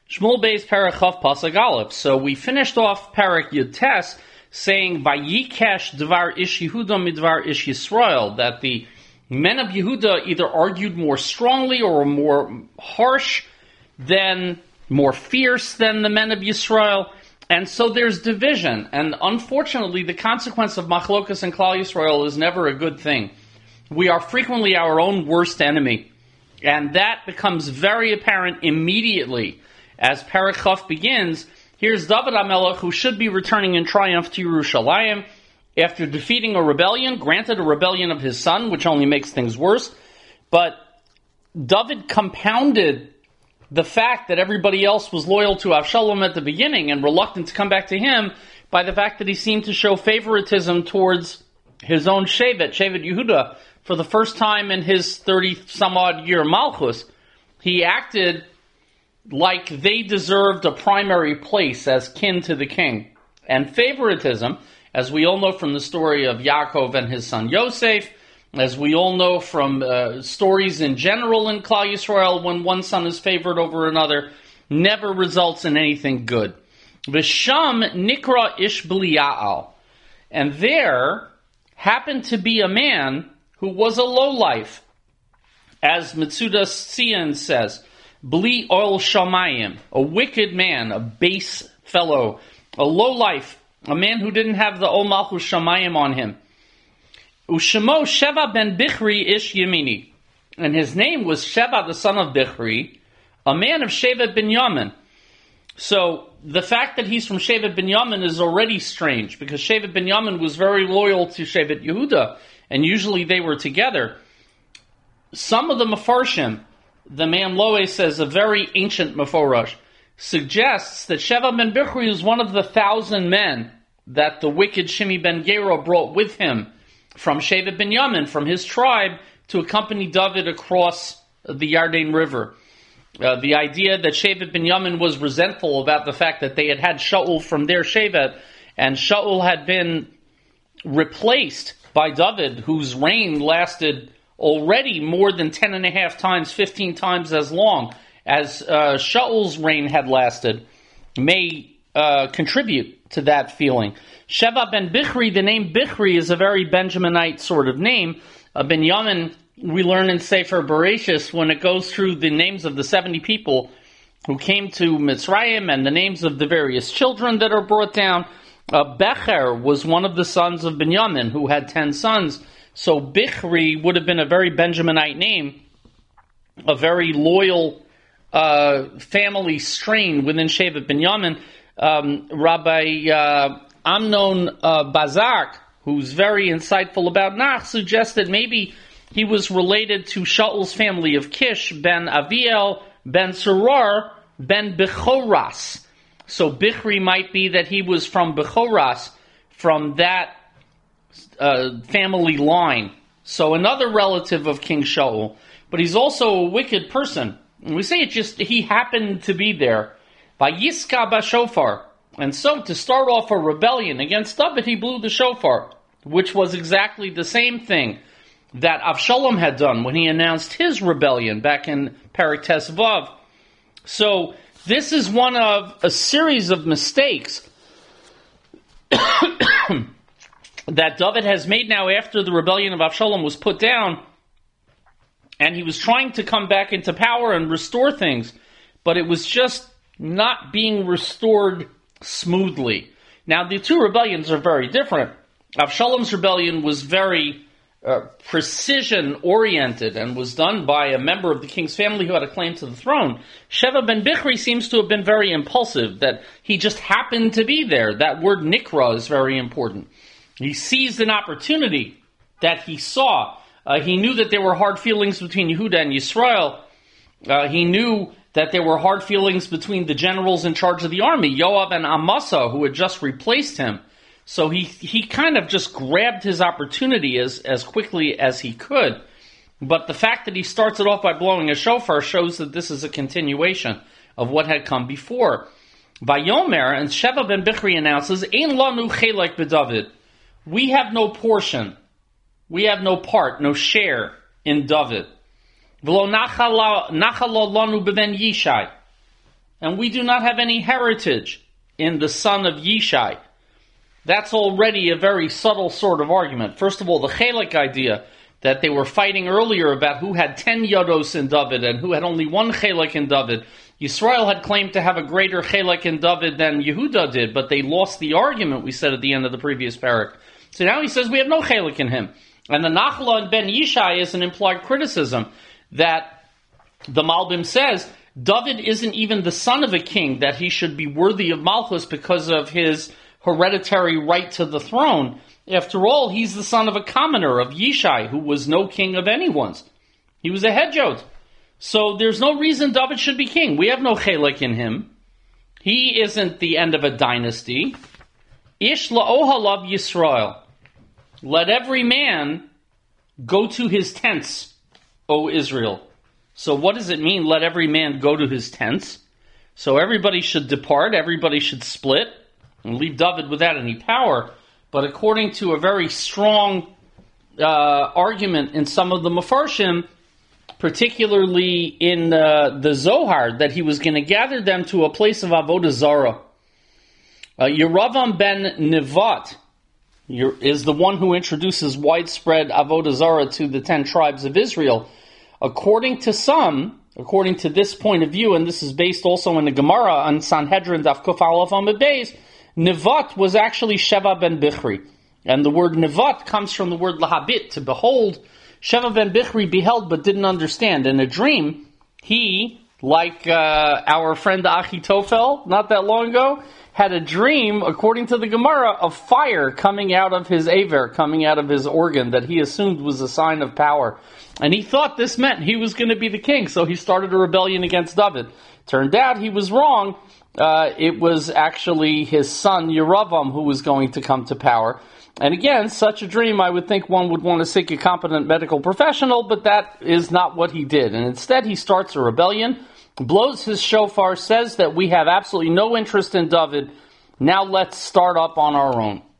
Shmuel Beis Perek Chav Pasuk Aleph. So we finished off Perek Yud Tes saying Vayikesh Dvar Ish Yehuda Midvar Ish Yisrael, that the men of Yehuda either argued more strongly or were more harsh than, more fierce than the men of Yisrael. And so there's division. And unfortunately, the consequence of Machlokas and Klal Yisrael is never a good thing. We are frequently our own worst enemy. And that becomes very apparent immediately. As Perek Chaf begins, here's David HaMelech, who should be returning in triumph to Yerushalayim after defeating a rebellion, granted a rebellion of his son, which only makes things worse. But David compounded the fact that everybody else was loyal to Avshalom at the beginning and reluctant to come back to him by the fact that he seemed to show favoritism towards his own Shevet Yehuda, for the first time in his 30-some-odd year Malchus. He acted like they deserved a primary place as kin to the king. And favoritism, as we all know from the story of Yaakov and his son Yosef, as we all know from stories in general in Klal Yisrael, when one son is favored over another, never results in anything good. V'sham nikra ish b'liya'al. And there happened to be a man who was a lowlife. As Metzudas Tzion says, Bli oil shamayim, a wicked man, a base fellow, a lowlife, a man who didn't have the Ol Malchus Shamayim on him. Ushemo Sheva ben Bichri ish Yemini. And his name was Sheva, the son of Bichri, a man of Shevet Binyamin. So the fact that he's from Shevet Binyamin is already strange, because Shevet Binyamin was very loyal to Shevet Yehuda, and usually they were together. Some of the Mefarshim, the man Loe says, a very ancient Meforash, suggests that Sheva ben Bichri is one of the 1,000 men that the wicked Shimi ben Gera brought with him from Shevet Binyamin, from his tribe, to accompany David across the Yarden River. The idea that Shevet Binyamin was resentful about the fact that they had had Shaul from their Shevet, and Shaul had been replaced by David, whose reign lasted already more than 10 and a half times, 15 times as long as Shaul's reign had lasted, may contribute to that feeling. Sheva ben Bichri, the name Bichri is a very Benjaminite sort of name. Binyamin, we learn in Sefer Bereshis, when it goes through the names of the 70 people who came to Mitzrayim and the names of the various children that are brought down, Becher was one of the sons of Binyamin, who had 10 sons. So Bichri would have been a very Benjaminite name, a very loyal family strain within Shevet Binyamin. Rabbi Amnon Bazak, who's very insightful about Nach, suggests that maybe he was related to Shaul's family of Kish, ben Aviel, ben Serar, ben Bechoras. So Bichri might be that he was from Bechoras, from that family line. So another relative of King Shaul. But he's also a wicked person. And we say it just, he happened to be there. Vayiska bashofar. And so to start off a rebellion against David, he blew the shofar, which was exactly the same thing that Avshalom had done when he announced his rebellion back in Perek Tes Vav. So this is one of a series of mistakes that David has made now after the rebellion of Avshalom was put down, and he was trying to come back into power and restore things, but it was just not being restored smoothly. Now, the two rebellions are very different. Avshalom's rebellion was very precision-oriented and was done by a member of the king's family who had a claim to the throne. Sheva ben Bichri seems to have been very impulsive, that he just happened to be there. That word nikra is very important. He seized an opportunity that he saw. He knew that there were hard feelings between Yehuda and Yisrael. He knew that there were hard feelings between the generals in charge of the army, Yoav and Amasa, who had just replaced him. So he kind of just grabbed his opportunity as quickly as he could. But the fact that he starts it off by blowing a shofar shows that this is a continuation of what had come before. Vayomer, and Sheva ben Bichri announces, Ein lanu chelek b'David. We have no portion. We have no part, no share in David. V'lo nachalo lanu b'ben Yishai. and we do not have any heritage in the son of Yishai. That's already a very subtle sort of argument. First of all, the Chelek idea that they were fighting earlier about who had 10 Yodos in David and who had only one Chelek in David. Yisrael had claimed to have a greater Chelek in David than Yehuda did, but they lost the argument, we said at the end of the previous parak. So now he says we have no Chelek in him. And the Nachla and Ben Yishai is an implied criticism that the Malbim says David isn't even the son of a king, that he should be worthy of Malchus because of his hereditary right to the throne. After all, he's the son of a commoner, of Yishai, who was no king of anyone's. He was a hedjot. So there's no reason David should be king. We have no chelek in him. He isn't the end of a dynasty. Ish la'ohalav Yisrael. Let every man go to his tents, O Israel. So what does it mean, let every man go to his tents? So everybody should depart, everybody should split, and leave David without any power. But according to a very strong argument in some of the Mefarshim, particularly in the Zohar, that he was going to gather them to a place of Avodah Zarah. Yeravam ben Nevat is the one who introduces widespread Avodah Zarah to the 10 tribes of Israel. According to some, according to this point of view, and this is based also in the Gemara on Sanhedrin Daf Kuf Aleph Amud Beis, Nevat was actually Sheva ben Bichri. And the word Nevat comes from the word lahabit, to behold. Sheva ben Bichri beheld but didn't understand. In a dream, he, like our friend Achitophel, not that long ago, had a dream, according to the Gemara, of fire coming out of his aver, coming out of his organ, that he assumed was a sign of power. And he thought this meant he was going to be the king, so he started a rebellion against David. Turned out he was wrong. It was actually his son, Yeravam, who was going to come to power. And again, such a dream, I would think one would want to seek a competent medical professional, but that is not what he did. And instead, he starts a rebellion, blows his shofar, says that we have absolutely no interest in David. Now let's start up on our own.